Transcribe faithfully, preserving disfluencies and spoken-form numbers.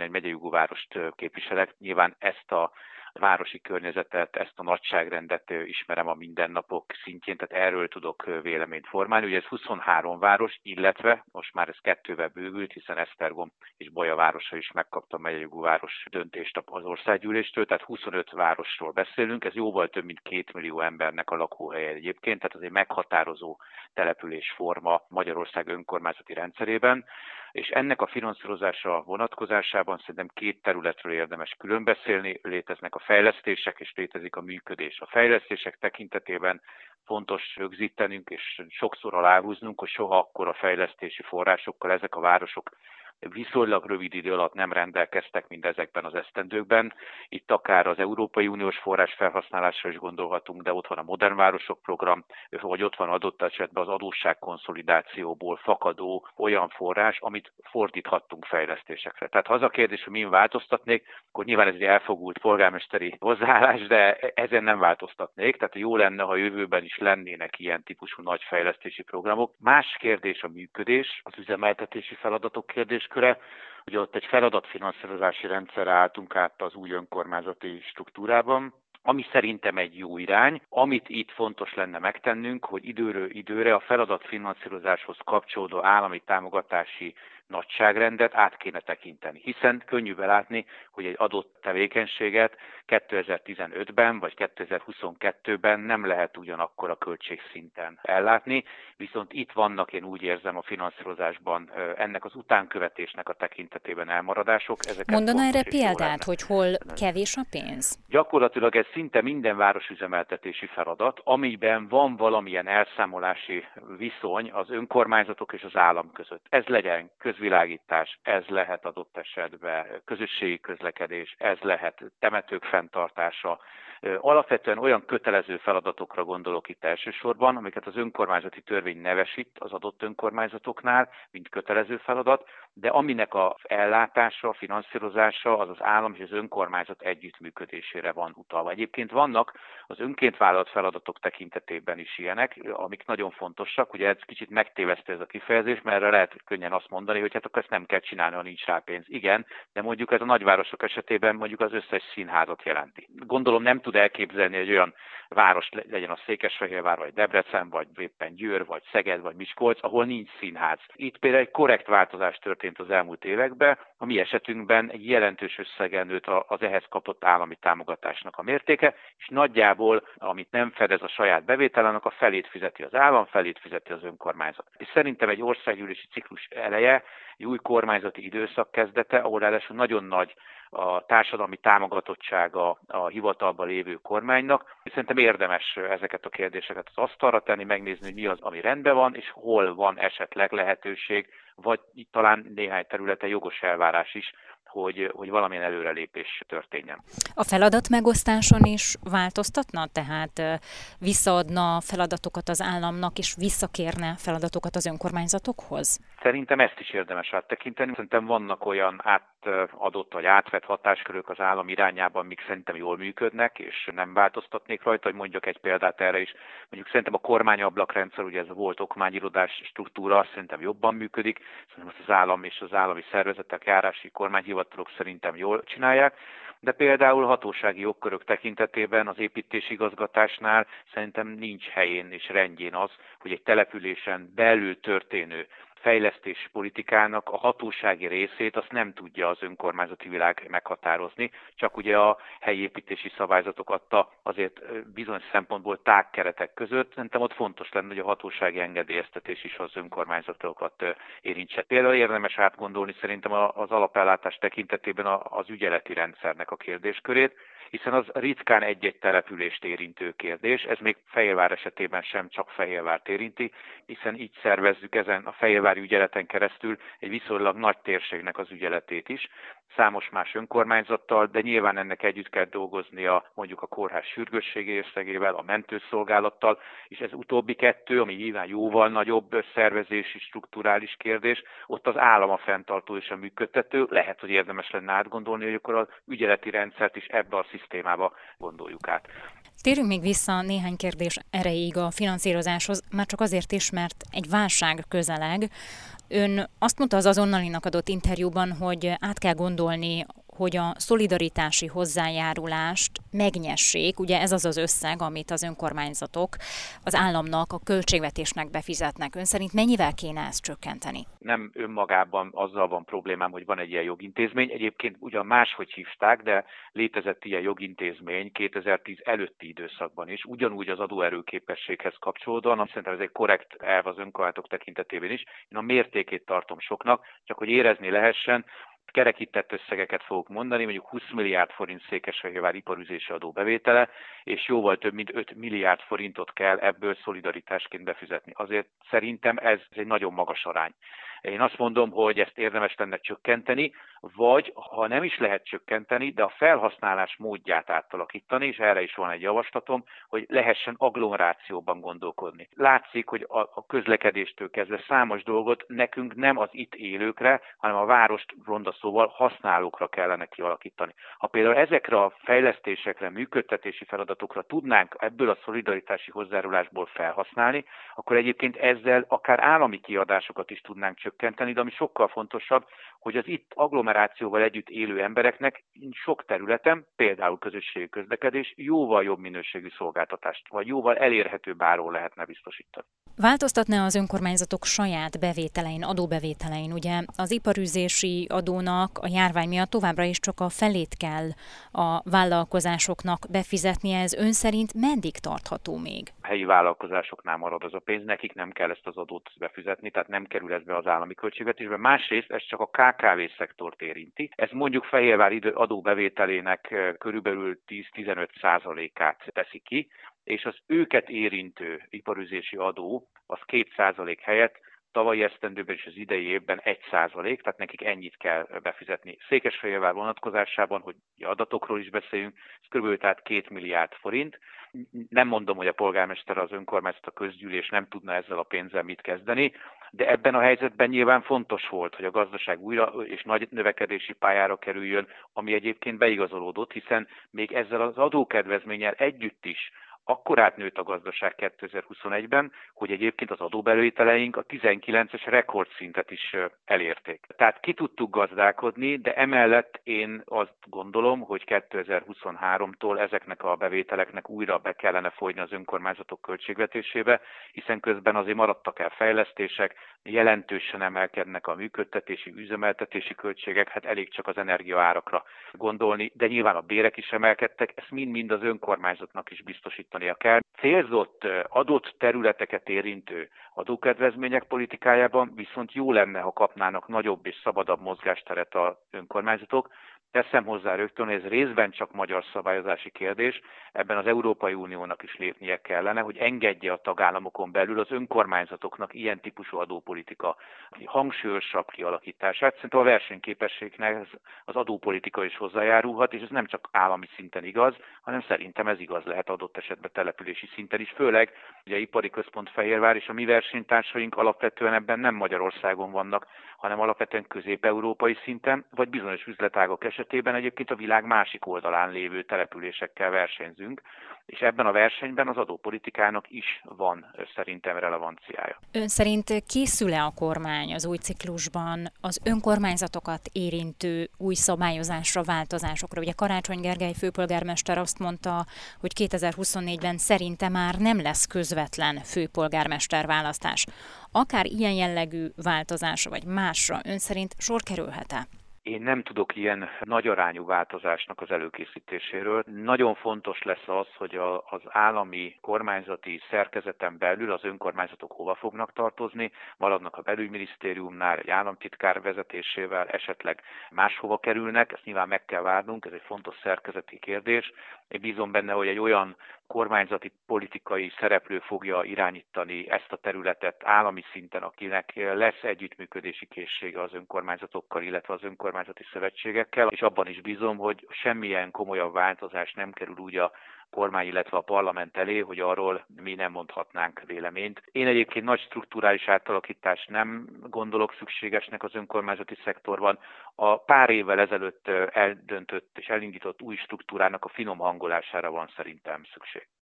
egy megyejogú várost képviselek. Nyilván ezt a városi környezetet, ezt a nagyságrendet ismerem a mindennapok szintjén, tehát erről tudok véleményt formálni. Ugye ez huszonhárom város, illetve most már ez kettővel bővült, hiszen Esztergom és Baja városa is megkapta a megyejogú város döntést az országgyűléstől, tehát huszonöt városról beszélünk, ez jóval több mint két millió embernek a lakóhelye egyébként, tehát az egy meghatározó településforma Magyarország önkormányzati rendszerében, és ennek a finanszírozása vonatkozásában szerintem két területről érdemes külön beszélni, léteznek a fejlesztések és létezik a működés. A fejlesztések tekintetében fontos rögzítenünk és sokszor aláhúznunk, hogy soha akkora fejlesztési forrásokkal ezek a városok viszonylag rövid idő alatt nem rendelkeztek, mint ezekben az esztendőkben. Itt akár az Európai Uniós forrás felhasználásra is gondolhatunk, de ott van a Modern Városok program, vagy ott van adott esetben az adósságkonszolidációból fakadó olyan forrás, amit fordíthattunk fejlesztésekre. Tehát ha az a kérdés, hogy min változtatnék, akkor nyilván ez egy elfogult polgármesteri hozzáállás, de ezen nem változtatnék. Tehát jó lenne, ha jövőben is lennének ilyen típusú nagy fejlesztési programok. Más kérdés a működés, az üzemeltetési feladatok kérdés. Köre. Ugye ott egy feladatfinanszírozási rendszerre álltunk át az új önkormányzati struktúrában, ami szerintem egy jó irány. Amit itt fontos lenne megtennünk, hogy időről időre a feladatfinanszírozáshoz kapcsolódó állami támogatási nagyságrendet át kéne tekinteni, hiszen könnyű belátni, hogy egy adott tevékenységet kétezer-tizenötben vagy kétezer-huszonkettőben nem lehet ugyanakkor a költségszinten ellátni, viszont itt vannak, én úgy érzem, a finanszírozásban ennek az utánkövetésnek a tekintetében elmaradások. Mondana erre példát, hogy hol kevés a pénz? Gyakorlatilag ez szinte minden városüzemeltetési feladat, amiben van valamilyen elszámolási viszony az önkormányzatok és az állam között. Ez legyen közvilágítás, ez lehet adott esetben közösségi közlekedés, ez lehet temetők fenntartása. Alapvetően olyan kötelező feladatokra gondolok itt elsősorban, amiket az önkormányzati törvény nevesít az adott önkormányzatoknál, mint kötelező feladat, de aminek az ellátása, a finanszírozása az az állam és az önkormányzat együttműködésére van utalva. Egyébként vannak az önként vállalt feladatok tekintetében is ilyenek, amik nagyon fontosak. Ugye ez kicsit megtévesztő ez a kifejezés, mert erre lehet könnyen azt mondani, hogy hát akkor ezt nem kell csinálni, ha nincs rá pénz. Igen, de mondjuk ez a nagyvárosok esetében mondjuk az összes színházat jelenti. Gondolom nem tud elképzelni egy olyan város, legyen a Székesfehérvár, vagy Debrecen, vagy éppen Győr, vagy Szeged, vagy Miskolc, ahol nincs színház. Itt például egy korrekt változás történt az elmúlt években, a mi esetünkben egy jelentős összegen nőtt az ehhez kapott állami támogatásnak a mértéke, és nagyjából, amit nem fedez a saját bevételának, a felét fizeti az állam, felét fizeti az önkormányzat. És szerintem egy országgyűlési ciklus eleje, egy új kormányzati időszak kezdete, ahol ráadásul nagyon nagy a társadalmi támogatottsága a hivatalban lévő kormánynak. Szerintem érdemes ezeket a kérdéseket az asztalra tenni, megnézni, hogy mi az, ami rendben van, és hol van esetleg lehetőség, vagy talán néhány területen jogos elvárás is, hogy, hogy valamilyen előrelépés történjen. A feladat megosztáson is változtatna? Tehát visszaadna feladatokat az államnak, és visszakérne feladatokat az önkormányzatokhoz? Szerintem ezt is érdemes áttekinteni. Szerintem vannak olyan átadott vagy átvett hatáskörök az állam irányában, amik szerintem jól működnek, és nem változtatnék rajta, hogy mondjak egy példát erre is. Mondjuk szerintem a kormányablakrendszer, ugye ez a volt okmányirodás struktúra, szerintem jobban működik. Szerintem azt az állam és az állami szervezetek, járási kormányhivatalok szerintem jól csinálják. De például hatósági jogkörök tekintetében az építési igazgatásnál szerintem nincs helyén és rendjén az, hogy egy településen belül történő fejlesztési politikának a hatósági részét azt nem tudja az önkormányzati világ meghatározni, csak ugye a helyi építési szabályzatok adta azért bizonyos szempontból tág keretek között. Szerintem ott fontos lenne, hogy a hatósági engedélyeztetés is az önkormányzatokat érintse. Például érdemes átgondolni szerintem az alapellátás tekintetében az ügyeleti rendszernek a kérdéskörét, hiszen az ritkán egy-egy települést érintő kérdés, ez még Fehérvár esetében sem csak Fehérvárt érinti, hiszen így szervezzük ezen a fehérvári ügyeleten keresztül egy viszonylag nagy térségnek az ügyeletét is, számos más önkormányzattal, de nyilván ennek együtt kell dolgoznia mondjuk a kórház sürgősségi részlegével, a mentőszolgálattal, és ez utóbbi kettő, ami nyilván jóval nagyobb szervezési, strukturális kérdés, ott az állam a fenntartó és a működtető, lehet, hogy érdemes lenne átgondolni, hogy akkor az ügyeleti rendszert is ebbe a szisztémába gondoljuk át. Térjünk még vissza néhány kérdés erejéig a finanszírozáshoz, már csak azért is, mert egy válság közeleg. Ön azt mondta az azonnalinak adott interjúban, hogy át kell gondolni gondolni, hogy a szolidaritási hozzájárulást megnyessék, ugye ez az az összeg, amit az önkormányzatok az államnak, a költségvetésnek befizetnek. Ön szerint mennyivel kéne ezt csökkenteni? Nem önmagában azzal van problémám, hogy van egy ilyen jogintézmény. Egyébként ugyan máshogy hívták, de létezett ilyen jogintézmény kétezer-tíz előtti időszakban is, ugyanúgy az adóerőképességhez kapcsolódóan. Szerintem ez egy korrekt elv az önkormányzatok tekintetében is. Én a mértékét tartom soknak, csak hogy érezni lehessen, kerekített összegeket fogok mondani, mondjuk húsz milliárd forint Székesfehérvár iparüzési adó bevétele, és jóval több mint öt milliárd forintot kell ebből szolidaritásként befizetni. Azért szerintem ez egy nagyon magas arány. Én azt mondom, hogy ezt érdemes lenne csökkenteni, vagy ha nem is lehet csökkenteni, de a felhasználás módját átalakítani, és erre is van egy javaslatom, hogy lehessen agglomerációban gondolkodni. Látszik, hogy a közlekedéstől kezdve számos dolgot nekünk nem az itt élőkre, hanem a várost ronda szóval használókra kellene kialakítani. Ha például ezekre a fejlesztésekre, működtetési feladatokra tudnánk ebből a szolidaritási hozzájárulásból felhasználni, akkor egyébként ezzel akár állami kiadásokat is tudnánk csökkenteni, de ami sokkal fontosabb, hogy az itt agglomerációval együtt élő embereknek sok területen, például közösségi közlekedés, jóval jobb minőségű szolgáltatást, vagy jóval elérhetőbb áron lehetne biztosítani. Változtatna az önkormányzatok saját bevételein, adóbevételein? Ugye az iparűzési adónak a járvány miatt továbbra is csak a felét kell a vállalkozásoknak befizetnie. Ez ön szerint meddig tartható még? A helyi vállalkozásoknál marad az a pénz, nekik nem kell ezt az adót befizetni, tehát nem kerül ez be az állami költségvetésbe. Másrészt ez csak a ká ká vé szektort érinti. Ez mondjuk Fehérvár adóbevételének körülbelül tíz-tizenöt százalékát teszi ki, és az őket érintő iparüzési adó az két százalék helyett tavalyi esztendőben és az idei évben egy százalék, tehát nekik ennyit kell befizetni. Székesfehérvár vonatkozásában, hogy adatokról is beszéljünk, ez kb. Tehát két milliárd forint. Nem mondom, hogy a polgármester, az önkormányzat, a közgyűlés nem tudna ezzel a pénzzel mit kezdeni, de ebben a helyzetben nyilván fontos volt, hogy a gazdaság újra és nagy növekedési pályára kerüljön, ami egyébként beigazolódott, hiszen még ezzel az adókedvezménnyel együtt is akkor átnőtt a gazdaság kétezer-huszonegyben, hogy egyébként az adóbevételeink a tizenkilences rekordszintet is elérték. Tehát ki tudtuk gazdálkodni, de emellett én azt gondolom, hogy kétezer-huszonháromtól ezeknek a bevételeknek újra be kellene folyni az önkormányzatok költségvetésébe, hiszen közben azért maradtak el fejlesztések, jelentősen emelkednek a működtetési, üzemeltetési költségek, hát elég csak az energiaárakra gondolni, de nyilván a bérek is emelkedtek, ezt mind-mind az önkormányzatnak is biztosítania kell. Célzott adott területeket érintő adókedvezmények politikájában viszont jó lenne, ha kapnának nagyobb és szabadabb mozgásteret az önkormányzatok. Teszem hozzá rögtön, hogy ez részben csak magyar szabályozási kérdés, ebben az Európai Uniónak is lépnie kellene, hogy engedje a tagállamokon belül az önkormányzatoknak ilyen típusú adópolitika hangsúlyosabb kialakítását. Szerintem a versenyképességnek az adópolitika is hozzájárulhat, és ez nem csak állami szinten igaz, hanem szerintem ez igaz lehet adott esetben települési szinten is, főleg ugye ipari központ Fehérvár és a mi versenytársaink alapvetően ebben nem Magyarországon vannak, hanem alapvetően közép-európai szinten, vagy bizonyos üzletágok esetében egyébként a világ másik oldalán lévő településekkel versenyzünk, és ebben a versenyben az adópolitikának is van szerintem relevanciája. Ön szerint készül-e a kormány az új ciklusban az önkormányzatokat érintő új szabályozásra, változásokra? Ugye Karácsony Gergely főpolgármester azt mondta, hogy kétezer-huszonnégyben szerinte már nem lesz közvetlen főpolgármester választás. Akár ilyen jellegű változásra vagy másra ön szerint sor kerülhet-e? Én nem tudok ilyen nagyarányú változásnak az előkészítéséről. Nagyon fontos lesz az, hogy a, az állami kormányzati szerkezeten belül az önkormányzatok hova fognak tartozni, maradnak a belügyminisztériumnál, egy államtitkár vezetésével, esetleg máshova kerülnek, ezt nyilván meg kell várnunk, ez egy fontos szerkezeti kérdés. Én bízom benne, hogy egy olyan kormányzati politikai szereplő fogja irányítani ezt a területet állami szinten, akinek lesz együttműködési készsége az önkormányzatokkal, illetve az önkormányzati szövetségekkel, és abban is bízom, hogy semmilyen komolyabb változás nem kerül úgy a kormány, illetve a parlament elé, hogy arról mi nem mondhatnánk véleményt. Én egyébként nagy strukturális átalakítást nem gondolok szükségesnek az önkormányzati szektorban. A pár évvel ezelőtt eldöntött és elindított új struktúrának a finom hangolására van szerintem szükség.